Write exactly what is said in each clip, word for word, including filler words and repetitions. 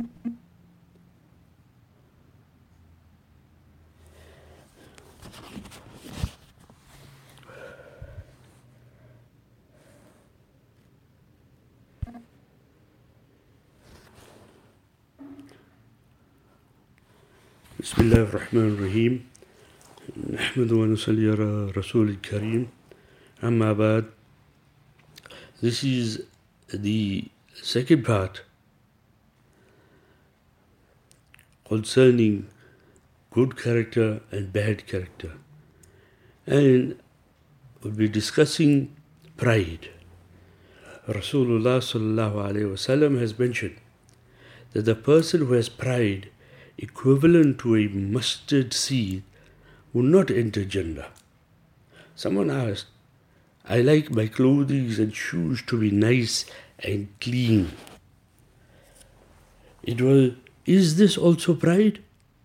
بسم الله الرحمن الرحيم نحمد ونصلي على رسول الكريم أما بعد. This is the second part concerning good character and bad character, and we'll be discussing pride. Rasulullah sallallahu alaihi wasallam has mentioned that the person who has pride equivalent to a mustard seed will not enter Jannah. Someone asked, I like my clothing and shoes to be nice and clean. It was, is this also pride?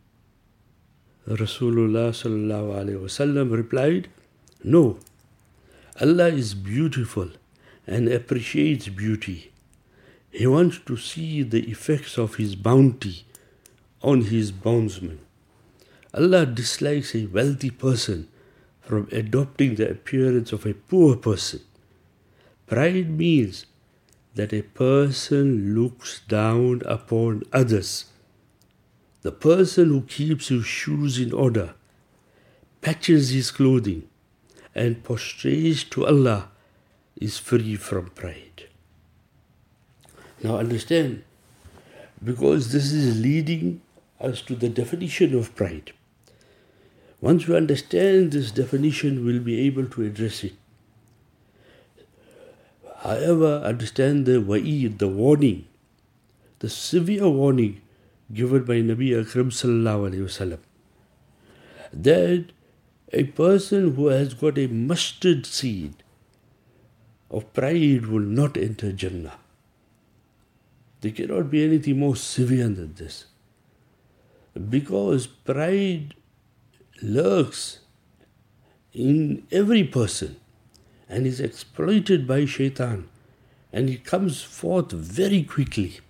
Rasulullah sallallahu alaihi wasallam replied, no. Allah is beautiful and appreciates beauty. He wants to see the effects of His bounty on His bondsmen. Allah dislikes a wealthy person from adopting the appearance of a poor person. Pride means that a person looks down upon others. The person who keeps his shoes in order, patches his clothing, and prostrates to Allah is free from pride. Now understand, because this is leading us to the definition of pride. Once we understand this definition, we'll be able to address it. However, understand the wa'id, the warning, the severe warning given by Nabi Akram sallallahu alayhi wasallam, that a person who has got a mustard seed of pride will not enter Jannah. There cannot be anything more severe than this. Because pride lurks in every person and is exploited by shaitan, and it comes forth very quickly.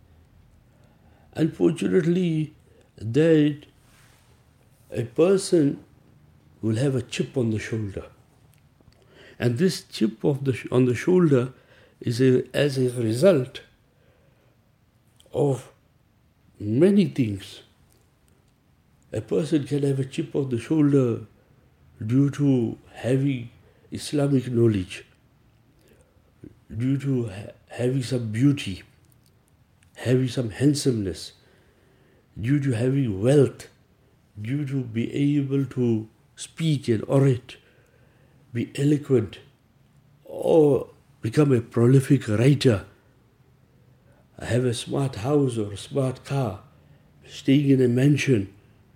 Unfortunately, that a person will have a chip on the shoulder, and this chip of the on the shoulder is a, as a result of many things. A person can have a chip on the shoulder due to having Islamic knowledge, due to ha- having some beauty, having some handsomeness, due to having wealth, due to be able to speak and orate, be eloquent, or become a prolific writer, have a smart house or a smart car, staying in a mansion,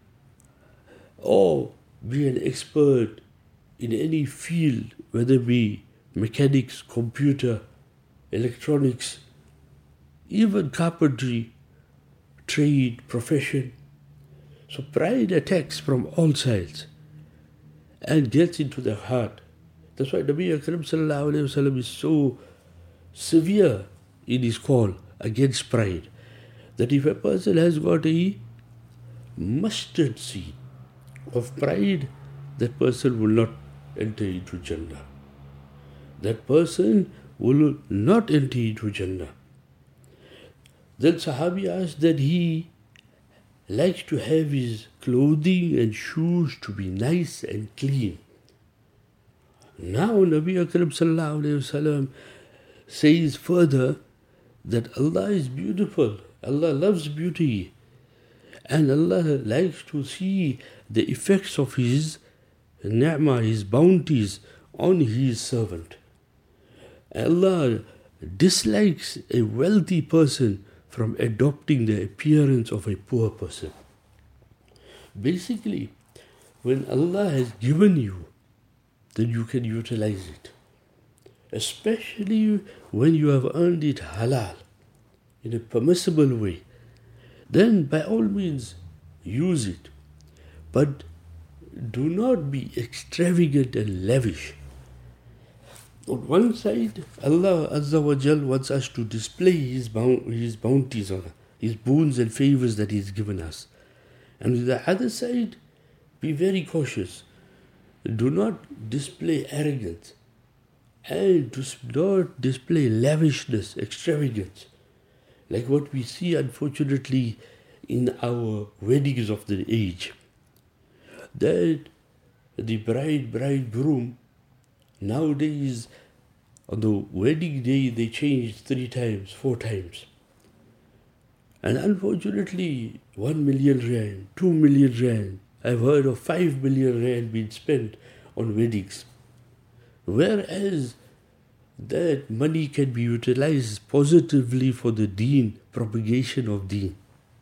or be an expert in any field, whether it be mechanics, computer, electronics, even carpentry, trade, profession. So pride attacks from all sides and gets into the heart. That's why Nabi Akram sallallahu alayhi wasallam is so severe in his call against pride, that if a person has got a mustard seed of pride, that person will not enter into Jannah. That person will not enter into Jannah. Then Sahabi asked that he likes to have his clothing and shoes to be nice and clean. Now Nabi Akram sallallahu alayhi wasallam says further that Allah is beautiful, Allah loves beauty, and Allah likes to see the effects of His ni'mah, His bounties on His servant. Allah dislikes a wealthy person from adopting the appearance of a poor person. Basically, when Allah has given you, then you can utilize it. Especially when you have earned it halal, in a permissible way, then by all means use it. But do not be extravagant and lavish. On one side, Allah Azza wa Jal wants us to display His, boun- his bounties on us, His boons and favors that He's given us. And on the other side, be very cautious. Do not display arrogance and do not display lavishness, extravagance, like what we see unfortunately in our weddings of the age. That the bride, bridegroom, nowadays on the wedding day they change three times, four times. And unfortunately, one million rand, two million rand, I've heard of five million rand being spent on weddings. Whereas that money can be utilized positively for the deen, propagation of deen.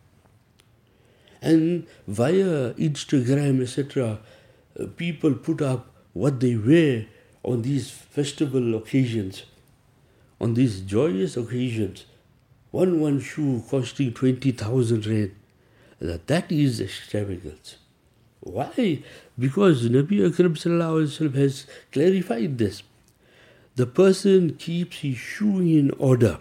And via Instagram, et cetera, uh, people put up what they wear on these festival occasions, on these joyous occasions. One one shoe costing twenty thousand rand. That is extravagance. Why? Because Nabi Akram Sallallahu Alaihi Wasallam has clarified this. The person keeps his shoe in order,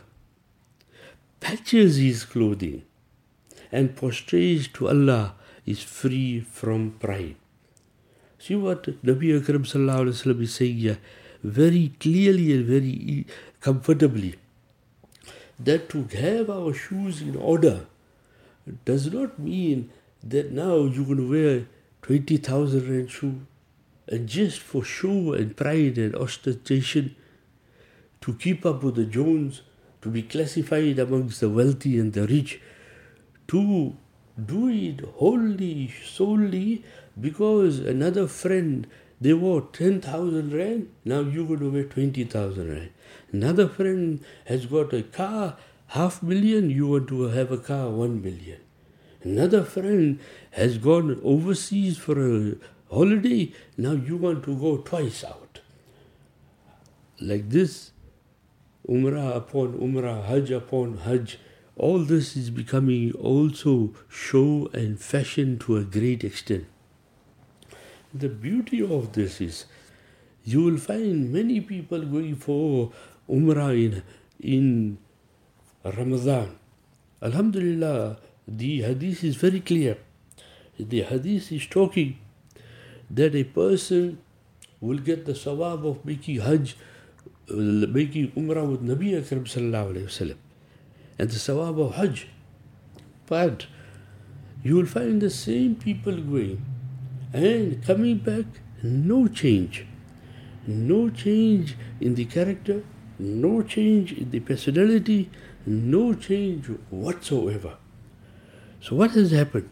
patches his clothing, and prostrates to Allah is free from pride. See what Nabi Akram Sallallahu Alaihi Wasallam is saying here very clearly and very comfortably. That to have our shoes in order does not mean that now you're going to wear twenty thousand rand shoe and just for show and pride and ostentation, to keep up with the Jones, to be classified amongst the wealthy and the rich, to do it wholly, solely because another friend, they wore ten thousand rand, now you're going to wear twenty thousand rand. Another friend has got a car, half million, you want to have a car, one million. Another friend has gone overseas for a holiday, now you want to go twice out. Like this, Umrah upon Umrah, Hajj upon Hajj, all this is becoming also show and fashion to a great extent. The beauty of this is, you will find many people going for Umrah in, in Ramadan. Alhamdulillah, the hadith is very clear. The hadith is talking that a person will get the sawab of making Hajj, making Umrah with Nabi Akram Sallallahu Alaihi Wasallam, and the sawab of Hajj. But you will find the same people going and coming back, no change. No change in the character, no change in the personality, no change whatsoever. So what has happened?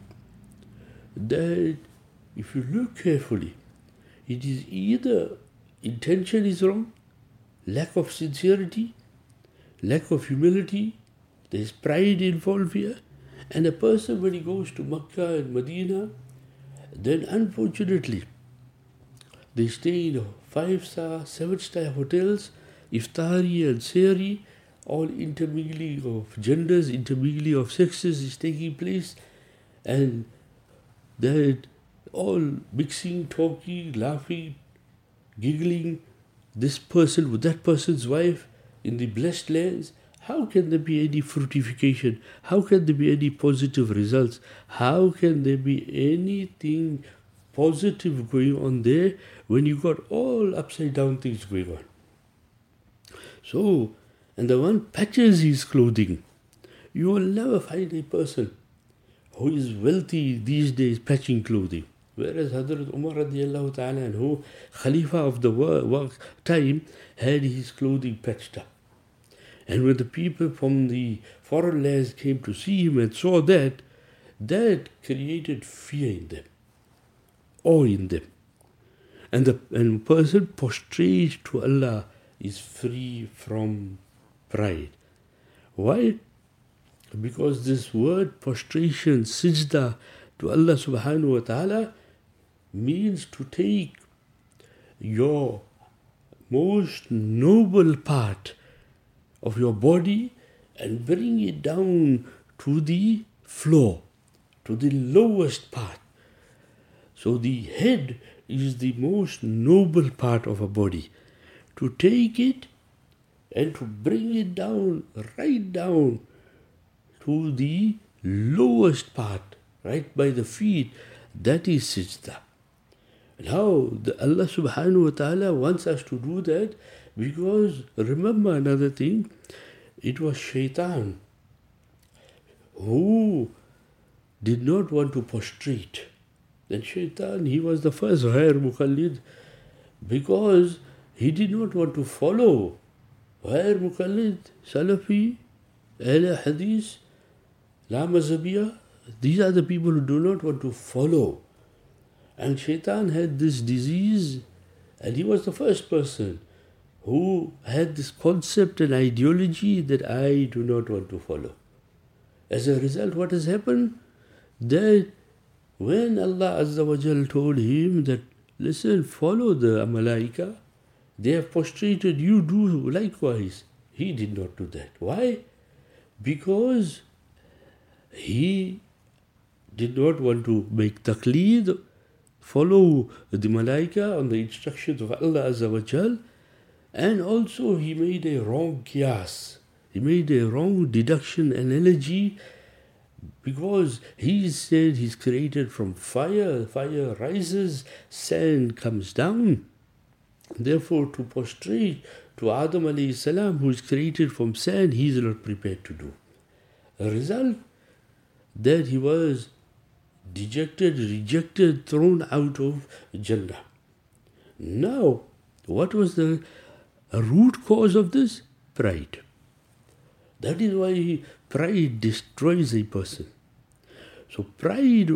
That if you look carefully, it is either intention is wrong, lack of sincerity, lack of humility, there is pride involved here, and a person when he goes to Makkah and Medina, then unfortunately, they stay in five-star, seven-star hotels, iftari and sehri, all intermingling of genders, intermingling of sexes is taking place, and that all mixing, talking, laughing, giggling, this person with that person's wife in the blessed lands. How can there be any fructification? How can there be any positive results? How can there be anything positive going on there when you got all upside down things going on? So, and the one patches his clothing. You will never find a person who is wealthy these days patching clothing. Whereas Hazrat Umar radiallahu ta'ala anhu, Khalifa of the work time, had his clothing patched up. And when the people from the foreign lands came to see him and saw that, that created fear in them, awe in them. And the and person prostrates to Allah is free from pride. Why? Because this word prostration, sajda to Allah subhanahu wa ta'ala, means to take your most noble part of your body and bring it down to the floor, to the lowest part. So the head is the most noble part of a body. To take it and to bring it down, right down to the lowest part, right by the feet, that is sajda. Now, the Allah subhanahu wa ta'ala wants us to do that because, remember another thing, it was shaitan who did not want to prostrate. Then shaitan, he was the first ghair muqallid because he did not want to follow. Ghair muqallid, Salafi, Ahl Hadith, La Mazhabiyya, these are the people who do not want to follow. And shaitan had this disease, and he was the first person who had this concept and ideology that I do not want to follow. As a result, what has happened? That when Allah Azza wa Jal told him that, listen, follow the Malaika, they have prostrated, you do likewise. He did not do that. Why? Because he did not want to make taqleed, follow the Malaika on the instructions of Allah Azza wa Jal, and also he made a wrong qiyas. He made a wrong deduction analogy because he said he's created from fire, fire rises, sand comes down. Therefore, to prostrate to Adam alayhi salam, who is created from sand, he is not prepared to do. The result, that he was dejected, rejected, thrown out of Jannah. Now, what was the root cause of this? Pride. That is why pride destroys a person. So pride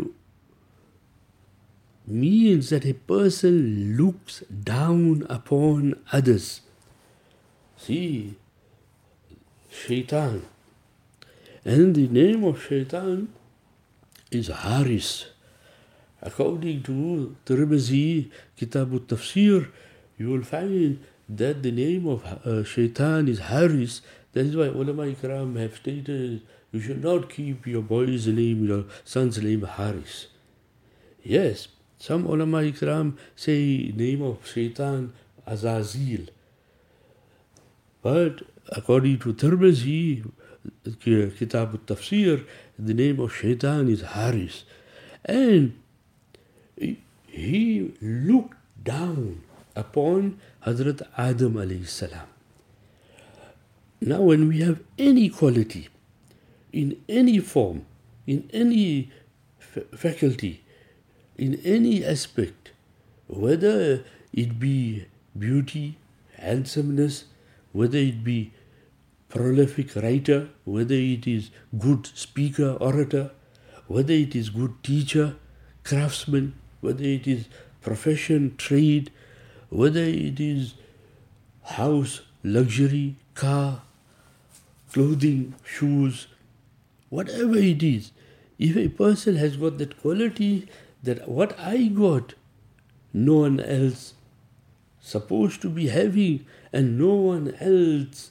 means that a person looks down upon others. See, shaitan. And the name of shaitan is Haris. According to Tirmizi, Kitab al-Tafsir, you will find that the name of uh, shaitan is Haris. That is why ulama ikram have stated you should not keep your boy's name, your son's name Haris. Yes, some ulama ikram say name of shaitan Azazil. But according to Tirmizi, Kitab al-Tafsir, the name of shaitan is Haris. And he looked down upon Hazrat Adam alayhi salam. Now when we have any quality, in any form, in any f- faculty, in any aspect, whether it be beauty, handsomeness, whether it be prolific writer, whether it is good speaker, orator, whether it is good teacher, craftsman, whether it is profession, trade, whether it is house, luxury, car, clothing, shoes, whatever it is, if a person has got that quality that what I got, no one else supposed to be having, and no one else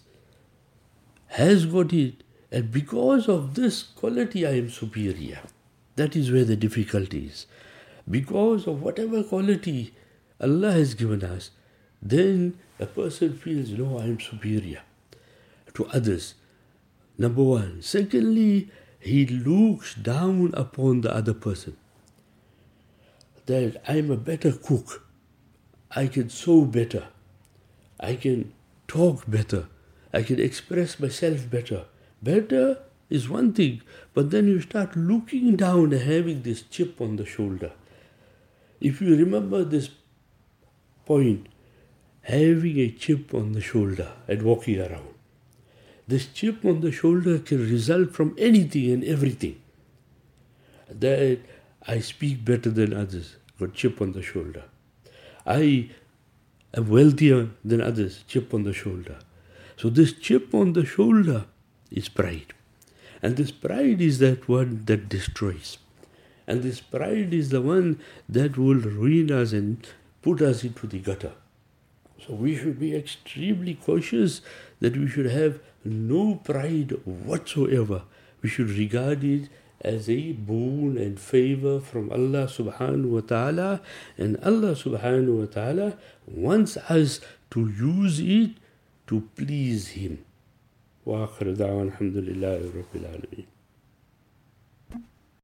has got it, and because of this quality I am superior. That is where the difficulty is. Because of whatever quality Allah has given us, then a person feels, no, I am superior to others. Number one. Secondly, he looks down upon the other person. That I am a better cook. I can sew better. I can talk better. I can express myself better. Better is one thing, but then you start looking down and having this chip on the shoulder. If you remember this point, having a chip on the shoulder and walking around. This chip on the shoulder can result from anything and everything. That I speak better than others, got chip on the shoulder. I am wealthier than others, chip on the shoulder. So this chip on the shoulder is pride. And this pride is that one that destroys. And this pride is the one that will ruin us and put us into the gutter. So we should be extremely cautious that we should have no pride whatsoever. We should regard it as a boon and favor from Allah subhanahu wa ta'ala. And Allah subhanahu wa ta'ala wants us to use it to please Him. Wa akhir da'wan alhamdulillahi rabbil alameen.